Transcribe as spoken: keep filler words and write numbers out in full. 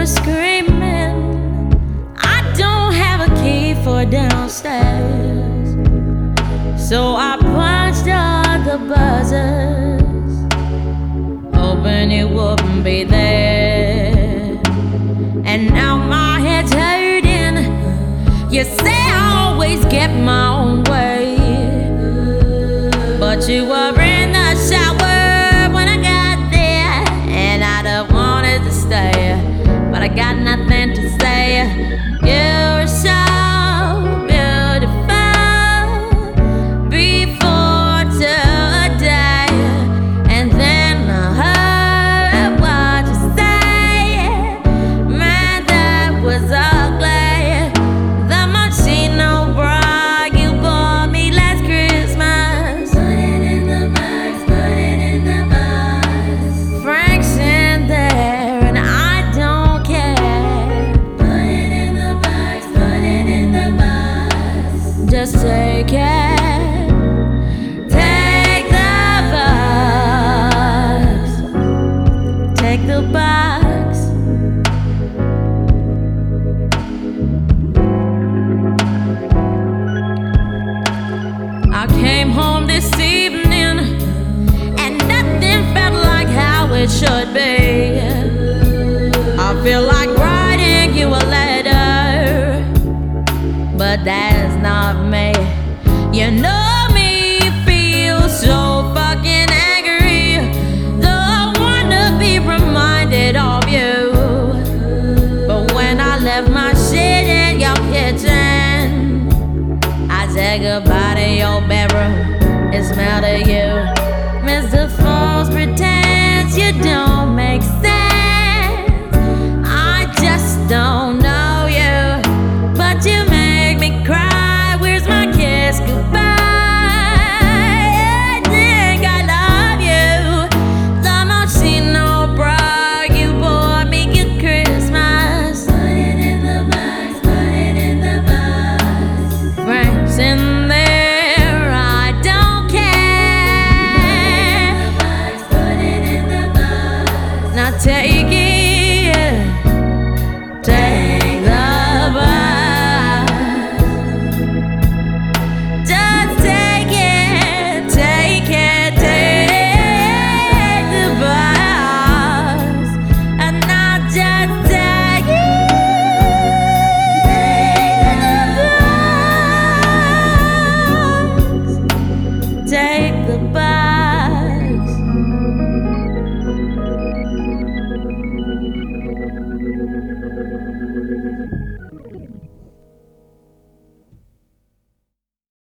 were screaming. I don't have a key for downstairs, so I punched all the buzzers, hoping it wouldn't be there. And now my head's hurting. You say I always get my own way, but you were in the shower when I got there, and I'd have wanted to stay, but I got nothing to say. You're so beautiful before today, and then I heard what you say. Man, that was ugly. The Moschino bra you bought me last Christmas. Put it in the box, put it in the box. Frank's in there and I don't care. Put it in the box, put it in the box. Just take it. Take the box. Take the box. I came home this evening and nothing felt like how it should be. I feel like writing you a letter, but that's not me. You know me, feel so fucking angry, though I wanna be reminded of you. But when I left my shit in your kitchen, I said goodbye to your bedroom. It smelled of you. Mister Falls pretends you don't make sense. I just don't know you, but you make me cry. Where's my kiss goodbye? I think I love you. The Moschino bra you bought me at Christmas. Put it in the box, put it in the box. Frank's in there, I don't care. Put it in the box, put it in the box. Now take